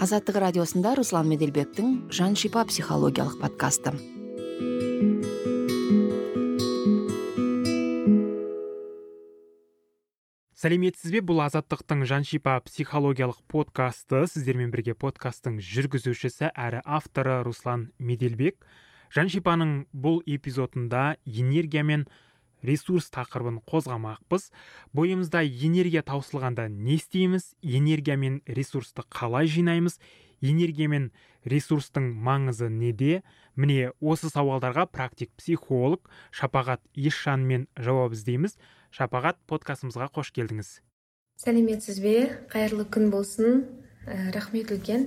Азаттық радиосында Руслан Меделбектің Жан шипа психологиялық подкасты. Сәлеметсіз бе? Бұл Азаттықтың Жан шипа психологиялық подкасты. Сіздермен бірге подкасттың жүргізушісі әрі авторы Руслан Меделбек. Жан шипаның бұл эпизодында энергия мен ресурс тақырыбын қозғамақпыз. Бойымызда энергия таусылғанда не істейміз? Энергия мен ресурсты қалай жинаймыз? Энергия мен ресурстың маңызы неде? Міне осы сауалдарға практик психолог Шапағат Есжанмен жауап іздейміз. Шапағат, подкастымызға қош келдіңіз. Сәлеметсіз бе? Қайырлы күн болсын. Рахмет үлкен.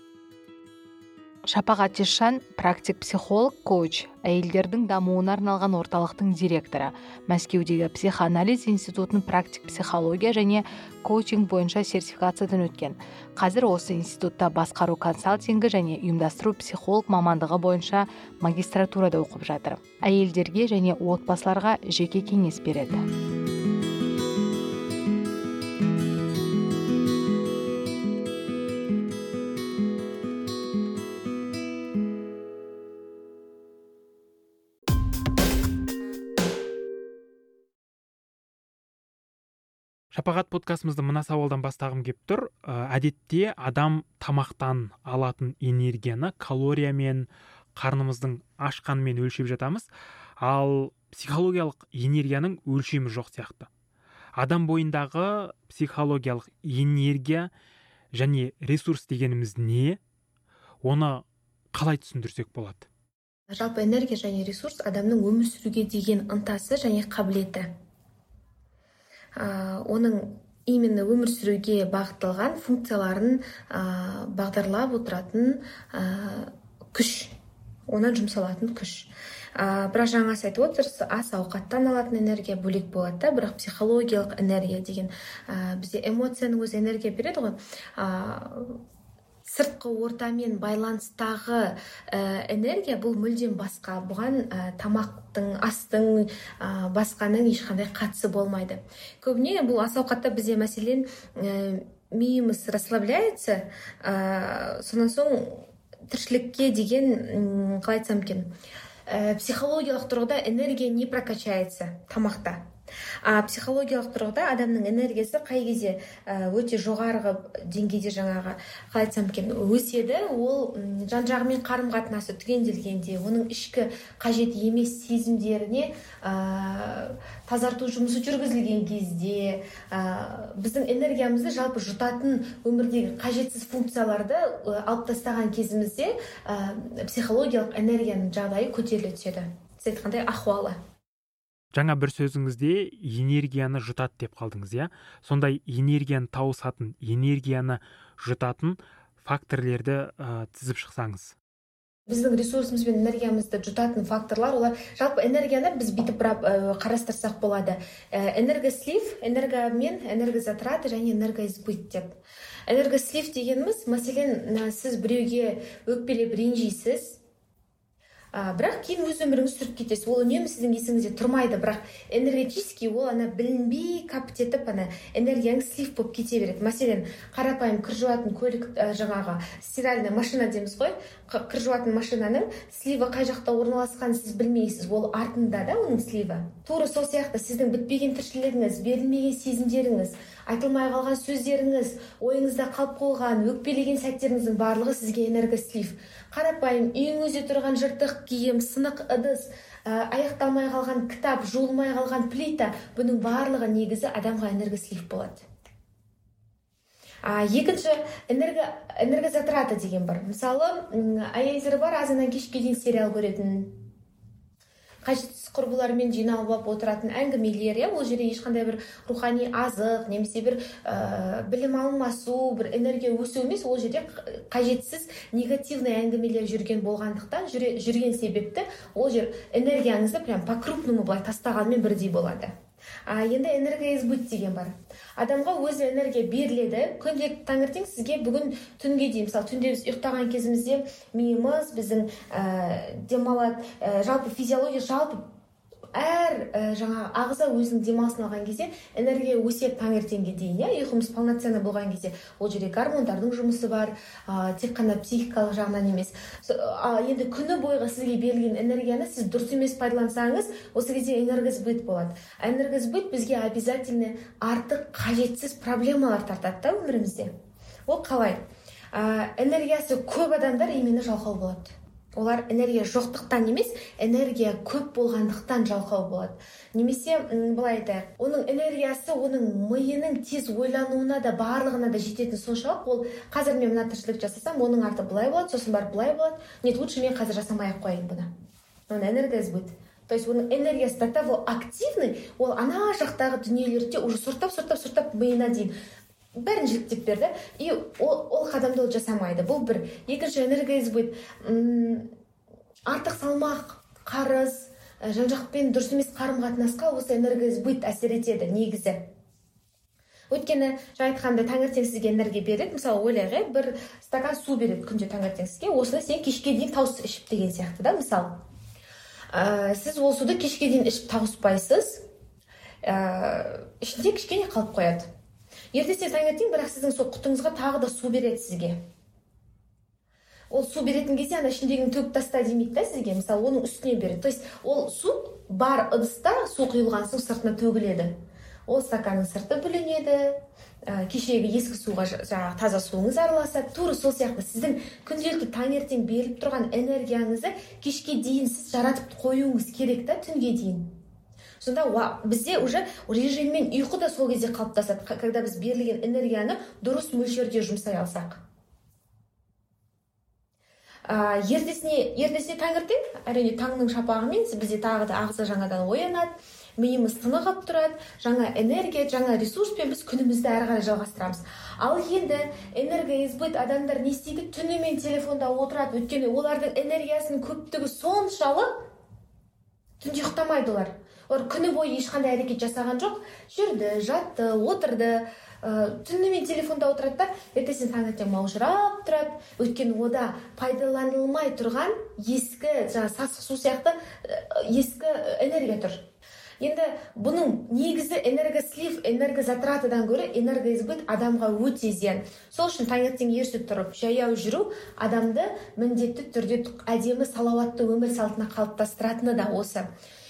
Шапағат Есжан практик психолог, коуч, әйелдердің дамуына арналған орталықтың директоры, Мәскеудегі психоанализ институтының практик психология және коучинг бойынша сертификациядан өткен. Қазір осы институтта басқару консалтингі және ұйымдастыру психолог мамандығы бойынша магистратурада оқып жатыр. Әйелдерге және отбасыларға жеке кеңес береді. Шапағат, подкастымызды мына сауалдан бастағым келіп тұр. Әдетте адам тамақтан алатын энергияны калориямен, қарнымыздың ашқанымен өлшеп жатамыз, ал психологиялық энергияның өлшемі жоқ сияқты. Адам бойындағы психологиялық энергия және ресурс дегеніміз не? Оны қалай түсіндірсек болады? Жалпы энергия және ресурс адамның өмір сүруге деген ынтасы және қабілеті. Оның именно өмір сүруге бағытталған функцияларын бағдарлап отыратын күш, онан жұмсалатын күш. Бірақ жаңа айтып отырсыз, ас ауқаттан алатын энергия бөлек болады, бірақ психологиялық энергия деген бізде эмоцияның өзі энергия береді ғой. Сыртқы ортамен байланыстағы энергия бұл мүлдем басқа. Бұған тамақтың, астың, басқаның ешқандай қатысы болмайды. Көбіне бұл ас ауқатта бізде мәселен миымыз расслабляется, сонан соң тіршілікке деген, қалай айтсам екен, психологиялық тұрғыда энергия не прокачается тамақта. Психологиялық тұрғыда адамның энергиясы қай кезде өте жоғарғы деңгейде жаңағы қалай айтсам екен өседі, ол жан-жағымен қарым-қатынасы түгенделгенде, оның ішкі қажет емес сезімдеріне тазарту жұмысы жүргізілген кезде, біздің энергиямызды жалпы жұтатын өмірдегі қажетсіз функцияларды алып тастаған кезімізде психологиялық энергияның жағдайы көтеріле түседі. Сіз айтқандай ахуалы. Жаңа бір сөзіңізде энергияны жұтады деп қалдыңыз, иә? Сондай энергияны тауысатын, энергияны жұтатын факторлерді тізіп шықсаңыз. Біздің ресурсымыз бен энергиямызды жұтатын факторлар, олар жалпы энергияны біз бүйтіп қарастырсақ болады. Энергослив, энергомен, энергозатраты және энергоизбыт деп. Энергослив дегеніміз, мәселен, сіз біреуге өкпелеп ренжисіз, бірақ кейін өз өміріңіз сүріп кетесіз. Ол үнемі сіздің есіңізде тұрмайды, бірақ энергетически ол білінбей капт етіп, энергияңыз слив болып кете береді. Мәселен, қарапайым кір жуатын көлік, жаңағы стиральный машина деміз ғой, кір жуатын машинаның сливі қай жақта орналасқанын сіз білмейсіз, ол артында да оның сливі. Тура сол сияқты сіздің бітпеген тіршілігіңіз, берілмеген сезімдеріңіз, айтылмай қалған сөздеріңіз, ойыңызда қалып қойған, өкпелеген сәттеріңіздің барлығы сізге энергослив. Қарапайым үйіңізде тұрған жыртық киім, сынық ыдыс, аяқталмай қалған кітап, жуылмай қалған плита, бұның барлығы негізі адамға энергослив болады. Екінші энергозатраты деген бар. Мысалы, әйелдер бар, азаннан кешке дейін сериал көретін, қажетсіз құрбылармен жиналып отыратын әңгімелер, ол жерде ешқандай бір рухани азық, немесе бір білім алмасу, бір энергия өсу емес, ол жерде қажетсіз негативный әңгімелер жүрген болғандықтан, жүрген себепті ол жер энергияңызды прям по-крупному былай тастағанмен бірдей болады. Енді энергоизбыт деген бар. Адамға өзі энергия беріледі. Күнделікті таңертең сізге бүгін түнге дейін, мысалы түнде біз ұйықтаған кезімізде миымыз біздің демалады, жалпы физиология, жалпы әр жаңағы ағза өзінің демалысын алған кезде энергия өседі таңертеңге дейін, ұйқымыз полноценный болған кезде. Ол жерде гормондардың жұмысы бар, тек қана психикалық жағынан емес. Енді күні бойғы сізге берілген энергияны сіз дұрыс емес пайдалансаңыз, осы кезде энергосбыт болады. Энергосбыт бізге обязательно артық қажетсіз проблемалар тартады да өмірімізде. Ол қалай? Энергиясы көп адамдар именно жалқау болады. Олар энергия жоқтықтан емес, энергия көп болғандықтан жалқау болады. Немесе былай айтайық, оның энергиясы оның миының тез ойлануына да барлығына да жететін соншалық, ол қазір мен мына тіршілік жасасам, оның арты былай болады, сосын барып былай болады. Нет, лучше мен қазір жасамай-ақ қояйын бұны. Оның энергосбыт. То есть оның энергиясы до того активный, ол ана жақтағы дүниелерді уже сұртап миына дейін бәрін жіліктеп берді, и ол қадамды ол жасамайды. Бұл бір. Екінші энергосбыт, артық салмақ, қарыз, жан-жақпен дұрыс емес қарым-қатынасқа осы энергосбыт әсер етеді негізі. Өйткені жаңа айтқанда таңертең сізге энергия береді. Мысалы, ойлайық, бір стакан су береді күнде таңертең сізге. Осыны сен кешке дейін тауысып ішіп деген сияқты да, мысалы. Сіз ол суды кешке дейін ішіп тауыспайсыз, ішінде кішкене қалып қояды. Ертең таңертең бірақ сіздің сол құтыңызға тағы да су береді сізге. Ол су беретін кезде ана ішіндегіні төгіп таста демейді да сізге, мысалы оның үстіне береді. То есть ол су бар ыдыста су құйылған соң сыртына төгіледі. Ол стаканның сырты бүлінеді, кешегі ескі суға жаңағы таза суыңыз араласады. Тура сол сияқты сіздің күнделікті таңертең беріліп тұрған энергияңызды кешке дейін сіз жаратып қоюыңыз керек та, түнге дейін. Сонда бізде уже режиммен ұйқы да сол кезде қалыптасады, когда біз берілген энергияны дұрыс мөлшерде жұмсай алсақ. Ертесіне таңертең, әрине таңның шапағымен бізде тағы да ағза жаңадан оянады, миымыз тынығып тұрады, жаңа энергия, жаңа ресурспен біз күнімізді әрі қарай жалғастырамыз. Ал енді энергосбыт адамдар не істейді? Түнімен телефонда отырады, өйткені олардың энергиясының көптігі соншалық түнде ұйықтамайды олар. Олар күні бойы ешқандай әрекет жасаған жоқ, жүрді, жатты, отырды, түнімен телефонда отырады да, ертесіне таңертең маужырап тұрады. Өйткені ода пайдаланылмай тұрған ескі, сасық су сияқты ескі энергия тұр. Енді бұның негізі энергослив, энергозатратыдан гөрі энергосбыт адамға өте зиян. Сол үшін таңертең ерте тұрып, жаяу жүру адамды міндетті түрде әдемі салауатты өмір салтына қалыптастыратыны да осы.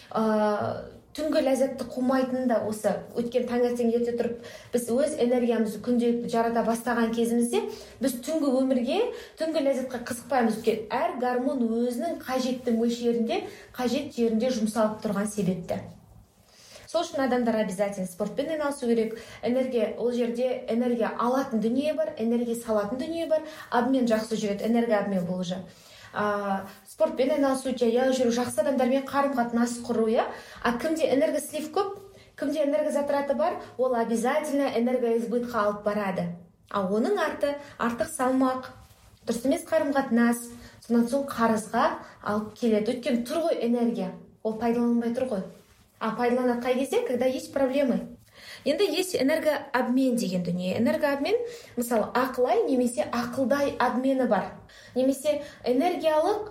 Түнгі ләззатты қумайтыны да осы. Өткен таңертең ерте тұрып, біз өз энергиямызды күнделікті жарата бастаған кезімізде, біз түнгі өмірге, түнгі ләззатқа қызықпаймыз. Әр гормон өзінің қажетті мөлшерінде, қажет жерінде жұмсалып тұрған себепті. Сол үшін адамдар обязательно спортпен айналысу керек. Энергия, ол жерде энергия алатын дүние бар, энергия салатын дүние бар. Обмен жақсы жүреді, энергообмен бұл уже. Спортпен айналысу, жаяу жүру, жақсы адамдармен қарым-қатынас құру, А кімде энергослив көп, кімде энергозатраты бар, ол обязательно энергосбытқа алып барады. Оның арты артық салмақ, дұрыс емес қарым-қатынас, сонан соң қарызға алып келеді. Өйткені тұр ғой энергия, ол пайдаланбай тұр ғой. Пайдаланады қай кезде, когда есть проблемы. Енді есть энергообмен деген дүние. Энергообмен, мысалы, ақылай немесе ақылдай обмені бар. Немесе энергиялық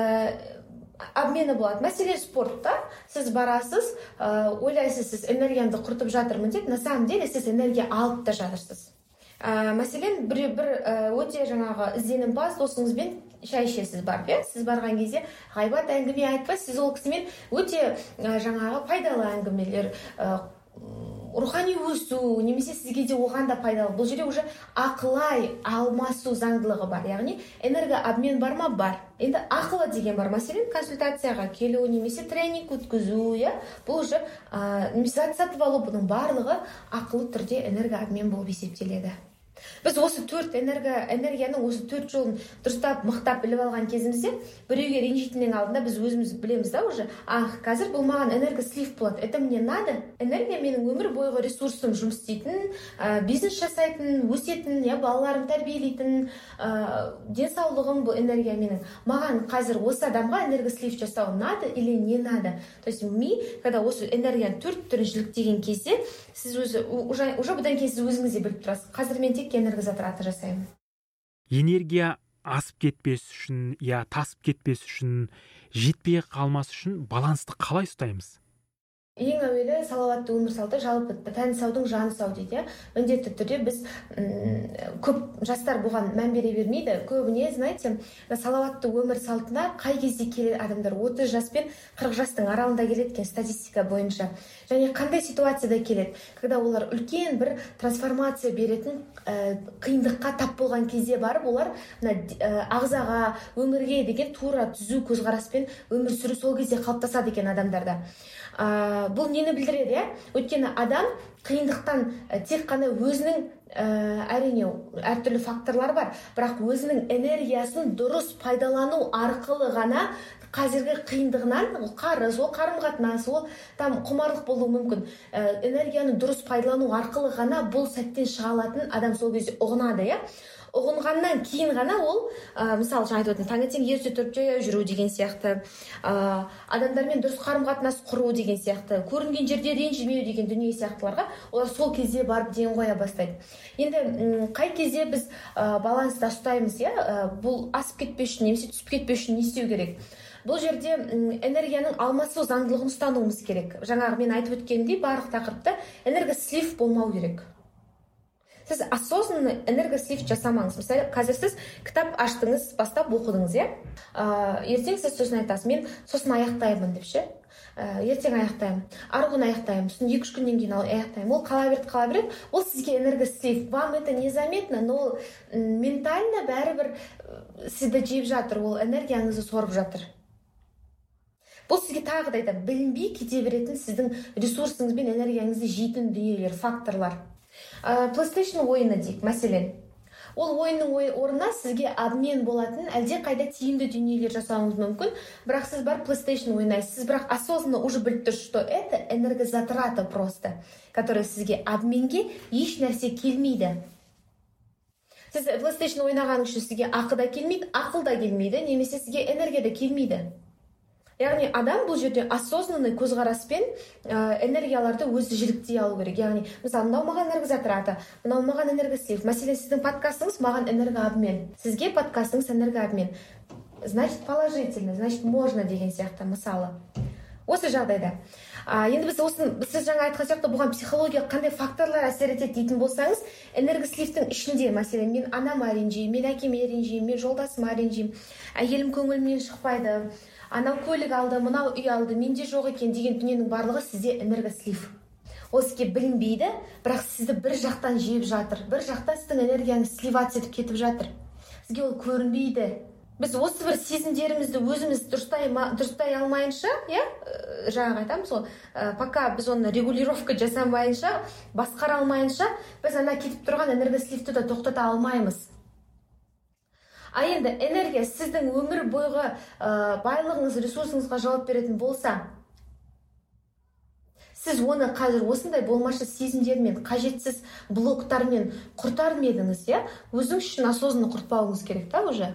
обмені болады. Мәселе спортта сіз барасыз, ойлайсыз, сіз энергиямды құртып жатырмын деп, на самом деле сіз энергия алып та жатырсыз. Мәселен, бір өте жаңағы ізденімпаз досыңызбен шай ішесіз барып, сіз барған кезде ғайбат әңгіме айтпай, сіз ол кісімен өте жаңағы пайдалы әңгімелер, рухани өсу, немесе сізге де оған да пайдалы. Бұл жерде уже ақылай алмасу заңдылығы бар. Яғни энергообмен бар ма? Бар. Енді ақылы деген бар. Мәселен, консультацияға келу, немесе тренинг өткізу, бұл уже немесе сатып алу, бұның барлығы ақылы түрде энергообмен болып есептеледі. Біз осы төрт энергияның осы төрт жолын дұрыстап, мықтап біліп алған кезімізде, біреуге ренжитіннің алдында біз өзіміз білеміз да уже. Қазір бұл маған энергослив болады. Это мне надо. Энергия менің өмір бойғы ресурсым, жұмыс істейтін, бизнес жасайтын, өсетін, балаларым тәрбиелейтін, денсаулығым бұл энергия менің. Маған қазір осы адамға энергослив жасау надо или не надо. То есть когда осы энергияның төрт түрін жіліктеген кезде, сіз уже бұдан кейін сіз өзіңізде біліп тұрасыз. Қазір мен тек энергозатраты жасаймын. Энергия асып кетпес үшін, тасып кетпес үшін, жетпей қалмас үшін балансты қалай ұстаймыз? Ең әуелі салауатты өмір салты, жалпы тән саудың жаны сау дейді. Міндетті түрде біз көп жастар бұған мән бере бермейді. Көбіне, знаете, салауатты өмір салтына қай кезде келеді адамдар? 30 жас пен 40 жастың аралығында келеді екен статистика бойынша. Және қандай ситуацияда келеді? Когда олар үлкен бір трансформация беретін қиындыққа тап болған кезде барып, олар ағзаға, өмірге деген тура түзу көзқараспен өмір сүру сол кезде қалыптасады екен адамдарда. Бұл нені білдіреді? Өйткені адам қиындықтан тек қана өзінің әрине әртүрлі факторлар бар, бірақ өзінің энергиясын дұрыс пайдалану арқылы ғана қазіргі қиындығынан, ол қарыз, ол қарым-қатынас, ол құмарлық болуы мүмкін. Энергияны дұрыс пайдалану арқылы ғана бұл сәттен шыға алатын адам сол кезде ұғынады, ұғынғаннан кейін ғана ол, мысалы жаңа айтып отырмын, таңертең ерте тұрып жаяу жүру деген сияқты, адамдармен дұрыс қарым-қатынас құру деген сияқты, көрінген жерде ренжімеу деген дүние сияқтыларға олар сол кезде барып ден қоя бастайды. Енді қай кезде біз баланста ұстаймыз, бұл асып кетпес үшін, немесе түсіп кетпес үшін не істеу керек? Бұл жерде энергияның алмасу заңдылығын ұстануымыз керек. Жаңағы мен айтып өткендей, барлық тақырыпта энергослив болмау керек. Сіз осознанно энергослив жасамаңыз. Мысалы, қазір сіз кітап аштыңыз, бастап оқыдыңыз, ертең сіз сосын айтасыз, мен сосын аяқтаймын деп ше. Ертең аяқтаймын, ары күні аяқтаймын, сосын 2-3 күннен кейін аяқтаймын. Ол қала береді. Ол сізге энергослив. Вам это незаметно, но ментально бәрібір сізді жеп жатыр, ол энергияңызды сорып жатыр. Бұл сізге тағы да білінбей кете беретін сіздің ресурсыңыз бен энергияңызды жейтін дүниелер, факторлар. PlayStation ойыны дейік, мәселен. Ол ойынның орнына сізге обмен болатын әлде қайда тиімді дүниелер жасауыңыз мүмкін, бірақ сіз бар PlayStation ойнайсыз. Сіз бірақ осознанно уже біліп тұрсыз, что это энергозатрата просто, которая сізге обменге еш нәрсе келмейді. Сіз PlayStation ойнаған үшін сізге ақы да келмейді, ақыл да келмейді, немесе сізге энергия да келмейді. Яғни адам бұл жерде осознанный көзқараспен энергияларды өзі жіліктей алу керек. Яғни, мысалы, мынау маған энергозатрата, мынау маған энергослив. Мәселен, сіздің подкастыңыз маған энергообмен. Сізге подкастыңыз энергообмен. Значит, положительно, значит, можно деген сияқты, мысалы. Осы жағдайда. Енді сіз жаңа айтқан сияқты бұған психология қандай факторлар әсер етеді дейтін болсаңыз, энергосливтің ішінде, мәселен, мен анама ренжимін, мен әкеме ренжимін, мен жолдасыма ренжимін, әйелім көңілімнен шықпайды, анау көлік алды, мынау үй алды, менде жоқ екен деген дүниенің барлығы сізде энергослив. Ол сізге білінбейді, бірақ сізді бір жақтан жеп жатыр, бір жақтан сіздің энергияңыз сливация етіп кетіп жатыр. Сізге ол көрінбейді. Біз осы бір сезімдерімізді өзіміз дұрыстай алмайынша, жаңағы айтамыз ғой, пока біз оны регулировка жасамайынша, басқара алмайынша, біз ана кетіп тұрған энергосливті де тоқтата алмаймыз. Енді энергия сіздің өмір бойғы байлығыңыз, ресурсыңызға жауап беретін болса, сіз оны қазір осындай болмашы сезімдермен, қажетсіз блоктармен құртар ма едіңіз, өзіңіз үшін осознанно құртпауыңыз керек та уже.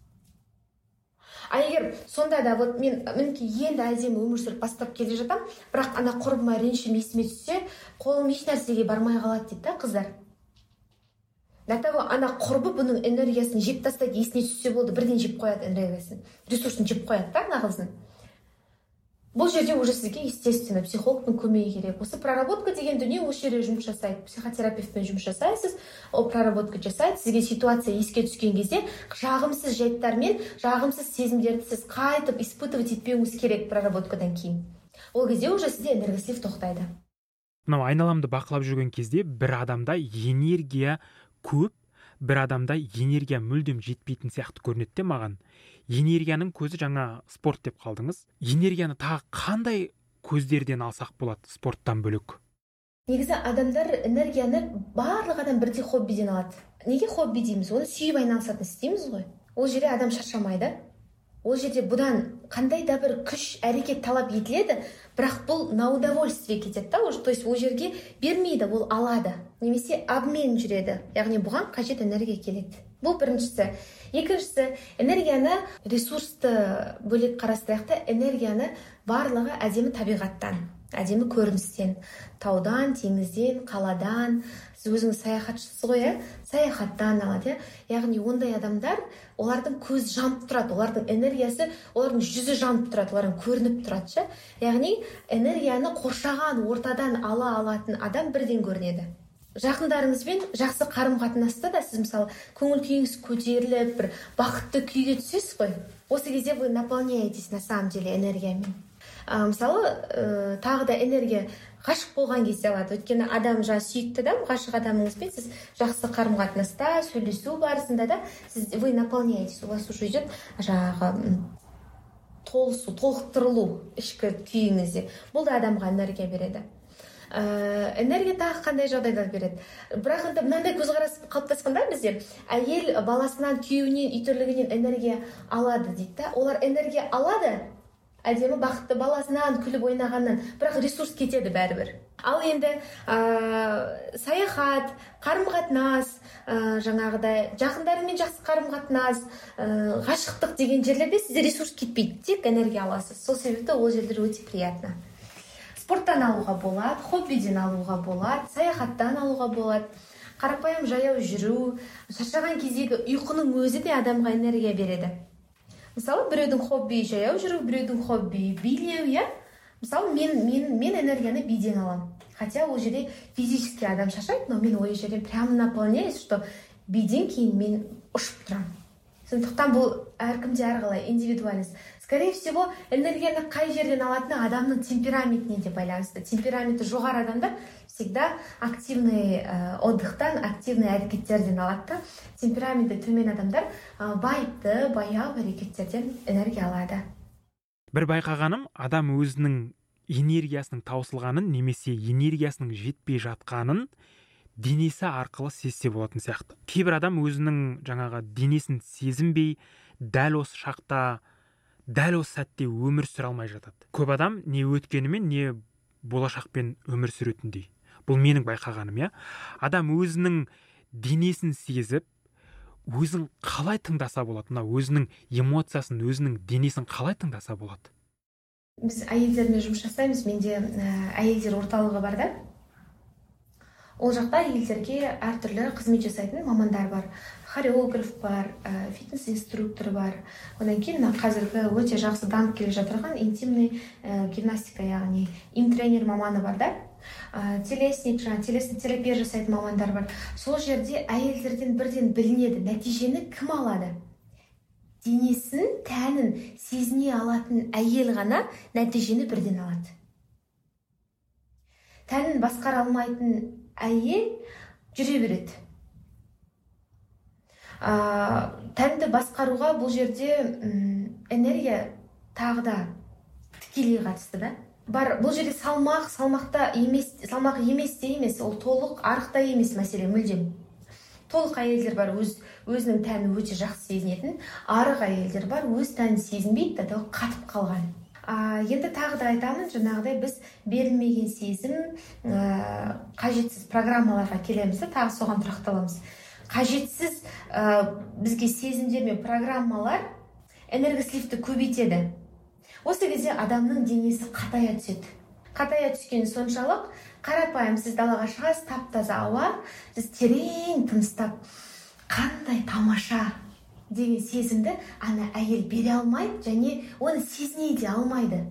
Егер сонда да мен енді әдемі өмір сүріп бастап келе жатам, бірақ ана құрбыма ренішім есіме түссе, қолым еш нәрсеге бармай қалады дейді қыздар. До того ана құрбы бұның энергиясын жеп тастайды, есіне түссе болды, бірден жеп қояды энергиясын, ресурсын жеп қояды да ана қыздың. Бұл жерде уже сізге естественно психологтың көмегі керек. Осы проработка деген дүние осы жерде жұмыс жасайды. Психотерапевтпен жұмыс жасайсыз, ол проработка жасайды. Сізге ситуация еске түскен кезде жағымсыз жайттармен, жағымсыз сезімдерді сіз қайтып испытывать етпеуіңіз керек проработкадан кейін. Ол кезде уже сізде энергослив тоқтайды. Мынау айналамды бақылап жүрген кезде бір адамда энергия көп, бір адамда энергия мүлдем жетпейтін сияқты көрінеді де маған. Энергияның көзі жаңа спорт деп қалдыңыз. Энергияны тағы қандай көздерден алсақ болады спорттан бөлек? Негізі адамдар энергияны барлық адам бірдей хоббиден алады. Неге хобби дейміз? Оны сүйіп айналысатын істейміз ғой. Ол жерде адам шаршамайды. Ол жерде бұдан қандай да бір күш, әрекет талап етіледі, бірақ бұл на удовольствие кетеді да, то есть ол жерге бермейді, ол алады. Немесе обмен жүреді. Яғни бұған қажет энергия келеді. Бұл біріншісі. Екіншісі, энергияны ресурсты бөлек қарастырайық та, энергияны барлығы әдемі табиғаттан. әдемі көріністен, таудан, теңізден, қаладан. Сіз өзіңіз саяхатшысыз ғой, саяхаттан алады. Яғни ондай адамдар, олардың көз жанып тұрады, олардың энергиясы, олардың жүзі жанып тұрады, олардың көрініп тұрады. Яғни энергияны қоршаған ортадан ала алатын адам бірден көрінеді. Жақындарыңызбен жақсы қарым-қатынаста да сіз мысалы көңіл күйіңіз көтеріліп, бір бақытты күйге түсесіз ғой. Осы кезде вы наполняетесь на самом деле энергиямен. Мысалы, тағы да энергия ғашық болған кезде алады. Өйткені адам сүйікті адам, ғашық адамыңызбен сіз жақсы қарым-қатынаста, сөйлесу барысында да вы наполняетесь, у вас уже идет толысу, толықтырылу ішкі күйіңізде. Бұл да адамға энергия береді. Энергия тағы қандай жағдайда береді? Бірақ енді мынандай көзқарас қалыптасқанда бізде әйел баласынан, күйеуінен, үйтірлігінен энергия алады дейді. Олар энергия алады, әдемі бақытты баласынан күліп ойнағаннан, бірақ ресурс кетеді бәрібір. Ал енді саяхат, қарым-қатынас, жаңағыдай жақындарымен жақсы қарым-қатынас, ғашықтық деген жерлерде сізде ресурс кетпейді, тек энергия аласыз. Сол себепті ол жерлер өте приятно. Спорттан алуға болады, хоббиден алуға болады, саяхаттан алуға болады. Қарапайым жаяу жүру, шаршаған кездегі ұйқының өзі де адамға энергия береді. Мысалы, біреудің хобби жаяу жүру, біреудің хобби билеу, Мысалы, мен энергияны биден аламын. Хотя ол жерде физически адам шаршайды, но мен ой жерден прямо наполняюсь, что биден кейін мен ұшып тұрамын. Сондықтан бұл әркімде әрқалай индивидуальность. Скорее всего, энергияны қай жерден алатыны адамның темпераментіне де байланысты. Темпераменті жоғары адамдар всегда активный отдыхтан, активный әрекеттерден алады. Темпераменті төмен адамдар байыпты, баяу әрекеттерден энергия алады. Бір байқағаным, адам өзінің энергиясының таусылғанын немесе энергиясының жетпей жатқанын денесі арқылы сезсе болатын сияқты. Кейбір адам өзінің жаңағы денесін сезінбей, дәл осы шақта, дәл осы сәтте өмір сүре алмай жатады. Көп адам не өткенімен, не болашақпен өмір сүретіндей. Бұл менің байқағаным, Адам өзінің денесін сезіп, өзін қалай тыңдаса болады, өзінің эмоциясын, өзінің денесін қалай тыңдаса болады? Біз әйелдермен жұмыс жасаймыз, менде әйелдер орталығы бар да. Ол жақта әйелдерге әртүрлі қызмет жасайтын мамандар бар. Хореограф бар, фитнес-инструктор бар. Одан кейін қазіргі өте жақсы дамып келе жатырған интимный гимнастика, яғни им-тренер маманы бар да. Телесник, телесный терапия жасайтын мамандар бар. Сол жерде әйелдерден бірден білінеді, нәтижені кім алады? Денесін, тәнін сезіне алатын әйел ғана нәтижені бірден алады. Тәнін басқара алмайтын әйел жүре береді. Тәнді басқаруға бұл жерде энергия тағы да тікелей қатысты да. Бар, бұл жерде салмақ емес те емес, ол толық арықта емес мәселе мүлдем. Толық әйелдер бар, өзінің тәні өте жақсы сезінетін, арық әйелдер бар, өз тәнін сезінбейді, да қатып қалған. Енді тағы да айтамын, жаңағыдай біз берілмеген сезім, қажетсіз программаларға келеміз, тағы соған тұрақталамыз. Қажетсіз бізге сезімдер мен программалар энергослифті көбейтеді. Осы кезде адамның денесі қатая түседі. Қатая түскен соншалық, қарапайым сіз далаға шығасыз, тап-таза ауа, сіз терең тыныстап, қандай тамаша деген сезімді ана әйел бере алмайды, және оны сезіне де алмайды.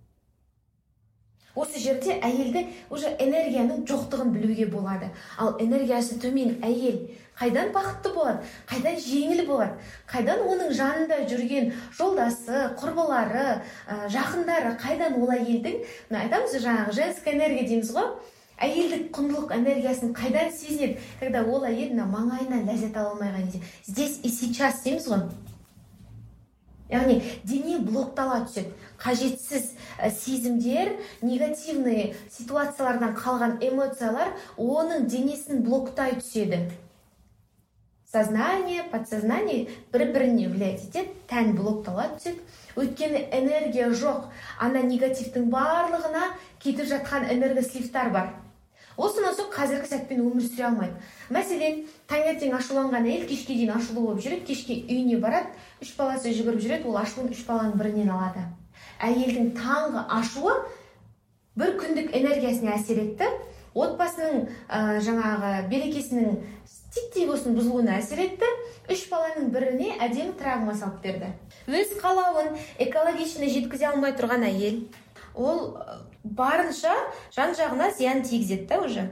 Осы жерде әйелді уже энергияның жоқтығын білуге болады. Ал энергиясы төмен әйел қайдан бақытты болады, қайдан жеңіл болады, қайдан оның жанында жүрген жолдасы, құрбылары, жақындары, қайдан ол әйелдің, айтамыз жаңағы женская энергия дейміз ғой, әйелдік құндылық энергиясын қайдан сезінеді, когда ол әйел маңайынан ләззат ала алмай кезде. Здесь и сейчас дейміз ғой. Яғни дене блоктала түседі. Қажетсіз сезімдер, негативный ситуациялардан қалған эмоциялар оның денесін блоктай түседі. Сознание, подсознание бір-біріне влиять етеді, тән блоктала түседі. Өйткені энергия жоқ, ана негативтің барлығына кетіп жатқан энергослифтар бар. Осынан соң қазіргі сәтпен өмір сүре алмайды. Мәселен, таңертең ашуланған әйел кешке дейін ашулы болып жүреді, кешке үйіне барады, 3 баласы жүгіріп жүреді, ол ашуын 3 баланың бірінен алады. Әйелдің таңғы ашуы бір күндік энергиясына әсер етті, отбасының жаңағы берекесінің титтей болсын бұзылуына әсер етті, 3 баланың біріне әдемі травма салып берді. Өз қалауын экологичный жеткізе алмай тұрған әйел, ол барынша жан-жағына зиян тигізеді уже.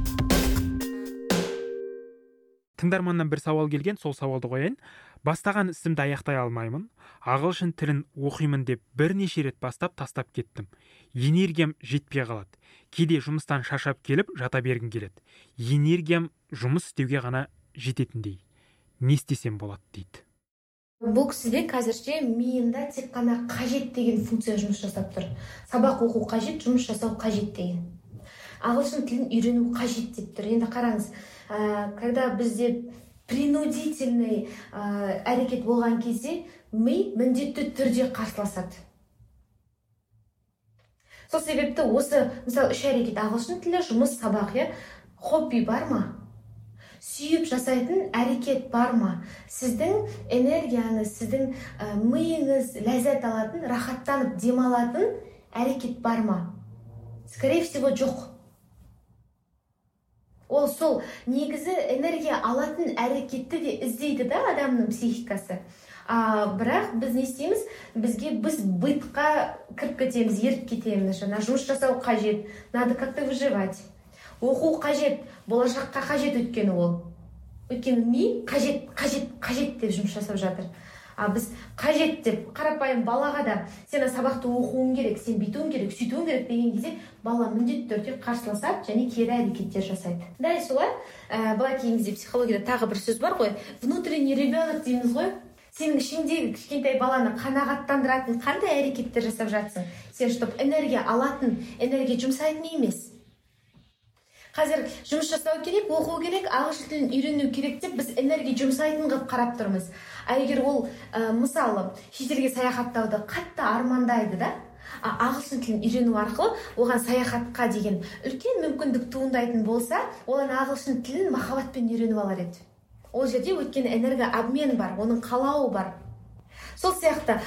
Тыңдарманнан бір сауал келген, сол сауалды қояйын. Бастаған ісімді аяқтай алмаймын. Ағылшын тілін оқимын деп бірнеше рет бастап тастап кеттім. Энергиям жетпей қалады. Кейде жұмыстан шаршап келіп жата бергім келеді. Энергиям жұмыс істеуге ғана жететіндей. Не істесем болады дейді. Бұл кісіде қазірше миында тек қана қажет деген функция жұмыс жасап тұр. Сабақ оқу қажет, жұмыс жасау қажет деген. Ағылшын тілін үйрену қажет деп тұр. Енді қараңыз, когда бізде принудительный әрекет болған кезде ми міндетті түрде қарсыласады. Сол себепті осы, мысалы, 3 әрекет ағылшын тілі, жұмыс, сабақ, хобби бар ма? Сүйіп жасайтын әрекет бар ма? Сіздің энергияңыз, сіздің миыңыз ләззат алатын, рахаттанып демалатын әрекет бар ма? Скорее всего, жоқ. Ол сол негізі энергия алатын әрекетті де іздейді да адамның психикасы. Бірақ біз не істейміз? Біз бытқа кіріп кетеміз, еріп кетеміз. Жұмыс жасау қажет, надо как-то выживать. Оқу қажет, болашаққа қажет өткені ол. Өткені ми қажет деп жұмыс жасап жатыр. Біз қажет деп қарапайым балаға да сен сабақты оқуың керек, сен бүйтуің керек, сөйтуің керек деген кезде бала міндетті түрде қарсыласады және кері әрекеттер жасайды. Дәл солай, былай кейінгі психологияда тағы бір сөз бар ғой, внутренний ребенок дейміз ғой. Сенің ішіндегі кішкентай баланы қанағаттандыратын қандай әрекеттер жасап жатсың? Сен чтоб энергия алатын, энергия жұмсайтын емес. Қазір жұмыс жасау керек, оқу керек, ағылшын тілін үйрену керек деп біз энергия жұмсайтын қылып қарап тұрмыз. Егер ол, мысалы, шетелге саяхаттауды қатты армандайды да, ағылшын тілін үйрену арқылы оған саяхатқа деген үлкен мүмкіндік туындайтын болса, оған ағылшын тілін махаббатпен үйреніп алар еді. Ол жерде өйткені энергия обмен бар, оның қалауы бар. Сол сияқты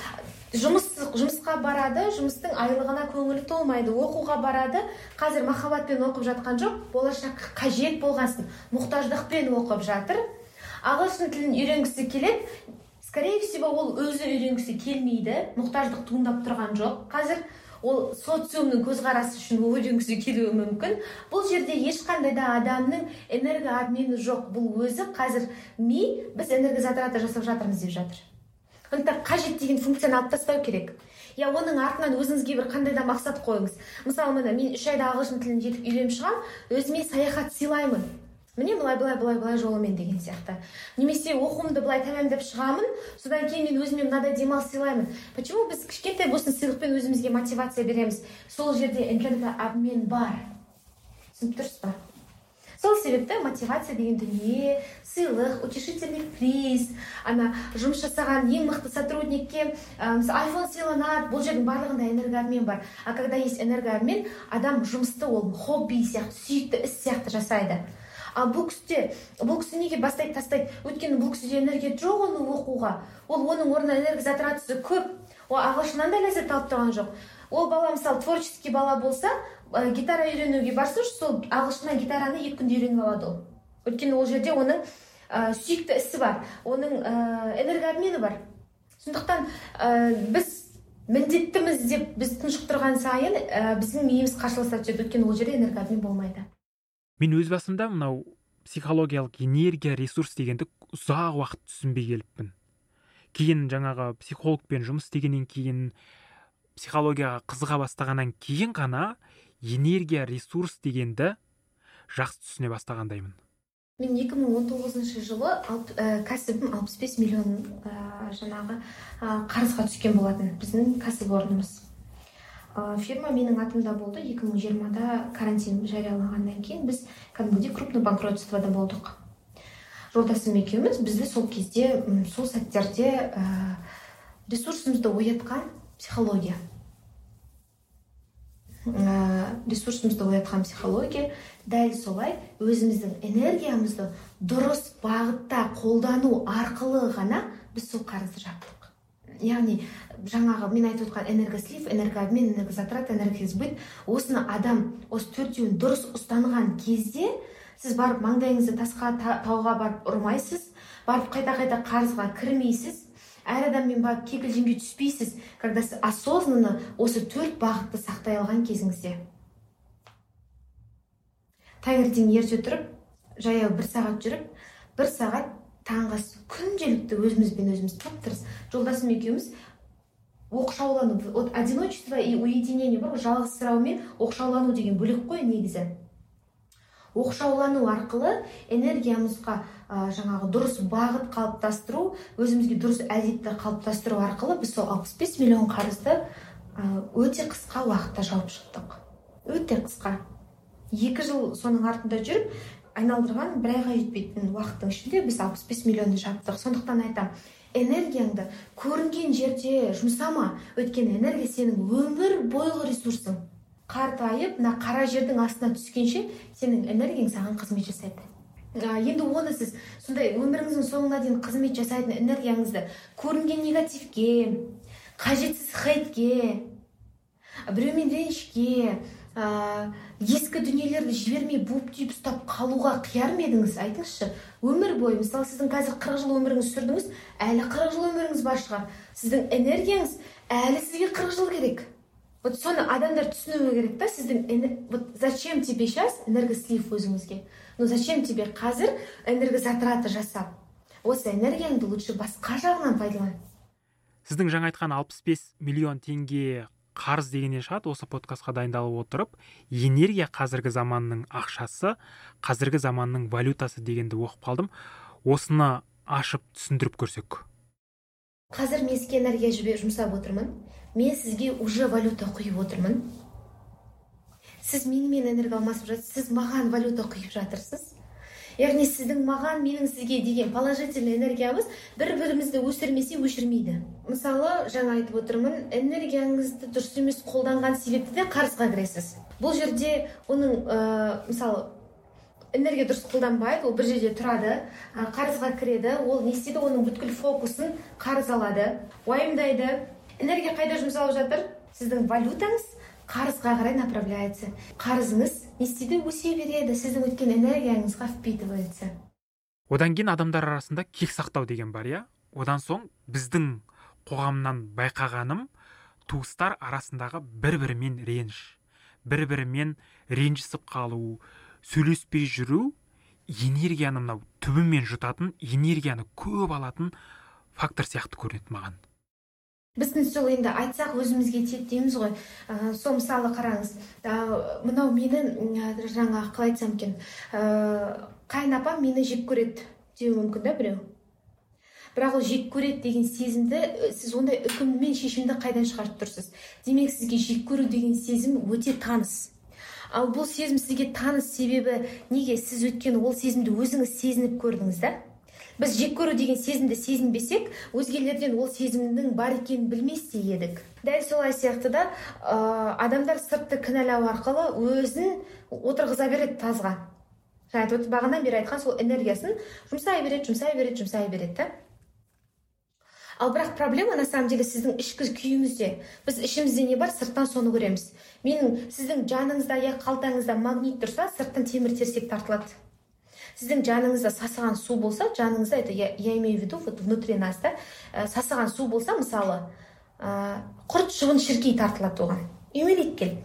жұмысқа барады, жұмыстың айлығына көңілі толмайды, оқуға барады, қазір махаббатпен оқып жатқан жоқ, болашаққа қажет болғасын, мұқтаждықпен оқып жатыр. Ағылшын тілін үйренгісі келеді, скорее всего, ол өзі үйренгісі келмейді, мұқтаждық туындап тұрған жоқ. Қазір ол социумның көзқарасы үшін үйренгісі келуі мүмкін. Бұл жерде ешқандай да адамның энергия обмені жоқ. Бұл өзі қазір біз энергозатраты жасап жатырмыз деп жатыр. Сондықтан қажет деген функцияны алып тастау керек. Оның артынан өзіңізге бір қандай да мақсат қойыңыз. Мысалы, мен 3 айда ағылшын тілін жетіп үйреніп шығам, өзіме саяхат сыйлаймын. Міне былай жолымен деген сияқты. Немесе оқуымды былай тәмамдап шығамын, содан кейін мен өзіме мынадай демалыс сыйлаймын. Почему біз кішкентай болсын сыйлықпен өзімізге мотивация береміз? Сол жерде энергия обмен бар. Түсініп тұрсыз ба? Сол себепті мотивация деген дүние, сыйлық, утешительный приз, жұмыс жасаған ең мықты сотрудникке iPhone сыйланады, бұл жердің барлығында энергообмен бар. Когда есть энергообмен, адам жұмысты ол хобби сияқты, сүйікті іс сияқты жасайды. Бұл кісі неге бастайды тастайды? Өйткені бұл кісіде энергия жоқ оны оқуға. Оның орнына энергия затратысы көп. Ағылшыннан да ләззат алып тұрған жоқ. Ол бала, мысалы, творческий бала болса, гитара үйренуге барса, сол ағылшыннан гитараны 2 күнде үйреніп алады ол. Өйткені ол жерде оның сүйікті ісі бар, оның энергообмені бар. Сондықтан біз міндеттіміз деп біз тұншықтырған сайын біздің миымыз қарсыласады жүреді, өйткені ол жерде энергообмен болмайды. Мен өз басымда мынау психологиялық энергия, ресурс дегенді ұзақ уақыт түсінбей келіппін. Кейін жаңағы психологпен жұмыс істегеннен кейін, психологияға қызыға бастағаннан кейін ғана энергия, ресурс дегенді жақсы түсіне бастағандаймын. Мен 2019 жылы кәсібім 65 миллион қарызға түскен болатын біздің кәсіпорнымыз. Фирма менің атымда болды. 2020-да карантин жарияланғаннан кейін біз кәдімгідей крупный банкротствода болдық. Жолдасым екеуміз бізді сол кезде, сол сәттерде ресурсымызды оятқан психология. Дәл солай өзіміздің энергиямызды дұрыс бағытта қолдану арқылы ғана біз сол қарызды жаптық. яғни жаңағы мен айтып отқан энергослив, энергообмен, энергозатрат, энергосбыт, осыны адам осы төртеуін дұрыс ұстанған кезде сіз барып маңдайыңызды тасқа тауға барып ұрмайсыз, барып қайта қарызға кірмейсіз, әр адаммен барып кикілжіңге түспейсіз, когда сіз осознанно осы 4 бағытты сақтай алған кезіңізде. Таңертең ерте тұрып, жаяу 1 сағат жүріп, 1 сағат таңғы күнделікті өзімізбен өзіміз тып-тырыс. Жолдасым екеуміз оқшаулану, одиночество и уединение бар, жалғызсырау мен оқшаулану деген бөлек қой негізі. Оқшаулану арқылы энергиямызға жаңағы дұрыс бағыт қалыптастыру, өзімізге дұрыс әдетті қалыптастыру арқылы біз сол 65 миллион қарызды өте қысқа уақытта жауып шықтық. Өте қысқа. 2 жыл соның артында жүріп, айналдырған 1 айға жетпейтін уақыттың ішінде біз 65 миллионды жаптық. Сондықтан айтам, энергияңды көрінген жерде жұмсама, өйткені энергия сенің өмір бойғы ресурсың. Қартайып, қара жердің астына түскенше сенің энергияң саған қызмет жасайды. Енді оны сіз сондай өміріңіздің соңына дейін қызмет жасайтын энергияңызды көрінген негативке, қажетсіз хейтке, біреумен ренішке, ескі дүниелерді жібермей буып-түйіп ұстап қалуға қияр ма едіңіз? Айтыңызшы, өмір бойы, мысалы сіздің қазір 40 жыл өміріңіз сүрдіңіз, әлі 40 жыл өміріңіз бар шығар. Сіздің энергияңыз әлі сізге 40 жыл керек. Вот соны адамдар түсінуі керек та, сіздің вот зачем тебе сейчас энергослив өзіңізге? Ну зачем тебе қазір энергозатраты жасап? Осы энергияңды лучше басқа жағынан пайдалан. Сіздің жаңа айтқан 65 миллион теңге қарыз дегеннен шығады. Осы подкастқа дайындалып отырып, энергия қазіргі заманның ақшасы, қазіргі заманның валютасы дегенді оқып қалдым. Осыны ашып түсіндіріп көрсек. Қазір мен сізге энергия жұмсап отырмын. Мен сізге уже валюта құйып отырмын. Сіз менімен энергия алмасып жатырсыз, сіз маған валюта құйып жатырсыз. Яғни сіздің маған, менің сізге деген положительный энергиямыз бір-бірімізді өсірмесе өшірмейді. Мысалы, жаңа айтып отырмын, энергияңызды дұрыс емес қолданған себепті де қарызға кіресіз. Бұл жерде оның, мысалы, энергия дұрыс қолданбайды, ол бір жерде тұрады, қарызға кіреді, ол не істейді, оның бүткіл фокусын қарыз алады, уайымдайды. Энергия қайда жұмсалып жатыр? Сіздің валютаңыз қарызға қарай направляется. Қарызыңыз не істейді? Өсе береді, сіздің өткен энергияңызға впитывается. Одан кейін адамдар арасында кек сақтау деген бар, я? Одан соң біздің қоғамнан байқағаным, туыстар арасындағы бір-бірімен реніш, бір-бірімен ренжісіп қалу, сөйлеспей жүру, энергияны мынау түбімен жұтатын, энергияны көп алатын фактор сияқты көрінеді маған. Біздің сол енді айтсақ өзімізге тиеді дейміз ғой. Сол мысалы қараңыз, мынау мені жаңа қалай айтсам екен, қайынапам мені жек көреді деуі мүмкін да біреу. Бірақ ол жек көреді деген сезімді сіз ондай үкіммен шешімді қайдан шығарып тұрсыз? Демек сізге жек көру деген сезім өте таныс. Ал бұл сезім сізге таныс себебі неге? Сіз өткен ол сезімді өзіңіз сезініп көрдіңіз да? Біз жек көру деген сезімді сезінбесек, өзгелерден ол сезімнің бар екенін білмес те едік. Дәл солай сияқты да адамдар сыртты кінәлау арқылы өзін отырғыза береді тазға. Бағанадан бері айтқан сол энергиясын жұмсай береді. Ал бірақ проблема на самом деле сіздің ішкі күйіңізде. Біз ішімізде не бар, сырттан соны көреміз. Сіздің жаныңызда, аяқ қалтаңызда магнит тұрса, сырттан темір терсек тартылады. Сіздің жаныңызда сасыған су болса, жаныңызда, это я имею в виду, вот внутри нас, да, сасыған су болса, мысалы, құрт шыбын шіркей тартылады оған. Үймелейді келіп.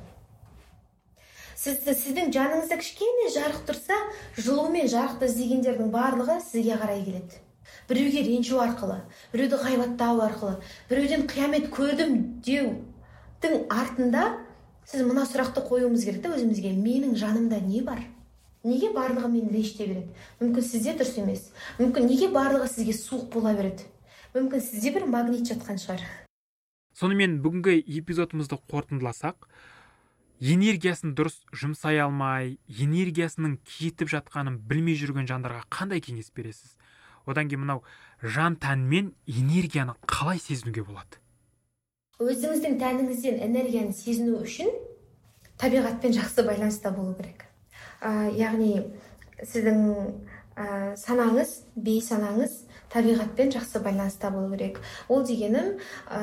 Сіздің жаныңызда кішкене жарық тұрса, жылумен жарықты іздегендердің барлығы сізге қарай келеді. Біреуге ренжу арқылы, біреуді ғайбаттау арқылы, біреуден қиямет көрдім деудің артында сіз мына сұрақты қоюымыз керек та өзімізге, менің жанымда не бар? Неге барлығы мені ренжіте береді? Мүмкін сізде дұрыс емес. Мүмкін неге барлығы сізге суық бола береді? Мүмкін сізде бір магнит жатқан шығар. Сонымен бүгінгі эпизодымызды қорытындыласақ, энергиясын дұрыс жұмсай алмай, энергиясының кетіп жатқанын білмей жүрген жандарға қандай кеңес бересіз? Одан кейін мынау жан тәнмен энергияны қалай сезінуге болады? Өзіңіздің тәніңізден энергияны сезіну үшін табиғатпен жақсы байланыста болу керек. Яғни сіздің санаңыз, бейсанаңыз табиғатпен жақсы байланыста болу керек. Ол дегенім,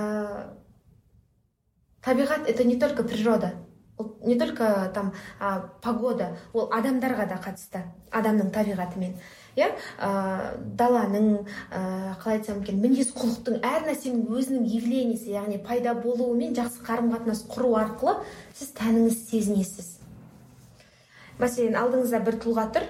табиғат это не только природа, не только там погода, ол адамдарға да қатысты, адамның табиғатымен. Даланың, қалай айтсам екен, мінез құлықтың, әр нәрсенің өзінің явлениесі, яғни пайда болуымен жақсы қарым-қатынас құру арқылы сіз тәніңіз сезінесіз. Мәселен, алдыңызда бір тұлға тұр,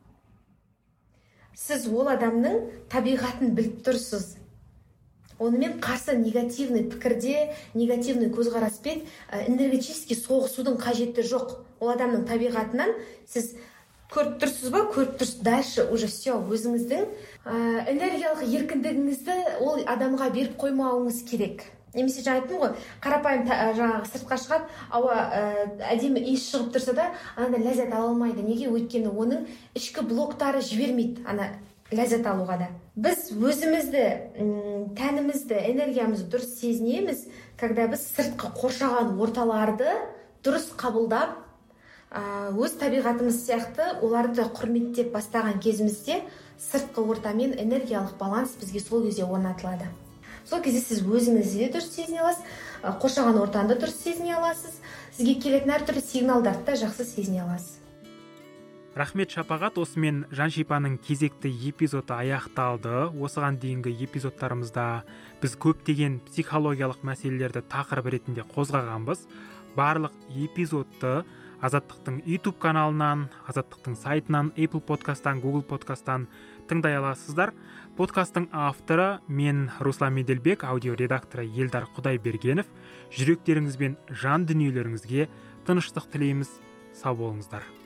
сіз ол адамның табиғатын біліп тұрсыз. Онымен қарсы негативный пікірде, негативный көзқараспен энергетически соғысудың қажеті жоқ. Ол адамның табиғатынан сіз көріп тұрсыз ба, көріп тұрсыз, дальше уже все, өзіңіздің энергиялық еркіндігіңізді ол адамға беріп қоймауыңыз керек. Немесе жаңа айттым ғой, қарапайым жаңағы сыртқа шығады, ауа әдемі иіс шығып тұрса да, ана ләззат ала алмайды. Неге? Өйткені оның ішкі блоктары жібермейді ана ләззат алуға да. Біз өзімізді, тәнімізді, энергиямызды дұрыс сезінеміз, когда біз сыртқы қоршаған орталарды дұрыс қабылдап, өз табиғатымыз сияқты оларды құрметтеп бастаған кезімізде сыртқы ортамен энергиялық баланс бізге сол кезде орнатылады. Сол кезде сіз өзіңізді дұрыс сезіне аласыз, қоршаған ортаны дұрыс сезіне аласыз, сізге келетін әртүрлі сигналдарды да жақсы сезіне аласыз. Рахмет Шапағат, осымен Жаншипаның кезекті эпизоды аяқталды. Осыған дейінгі эпизодтарымызда біз көптеген психологиялық мәселелерді тақырып ретінде қозғағанбыз. Барлық эпизодты Азаттықтың YouTube каналынан, Азаттықтың сайтынан, Apple подкасттан, Google подкасттан тыңдай аласыздар. Подкасттың авторы мен Руслан Меделбек, аудио редакторы Елдар Құдайбергенов. Жүректеріңіз бен жан дүниелеріңізге тыныштық тілейміз. Сау болыңыздар.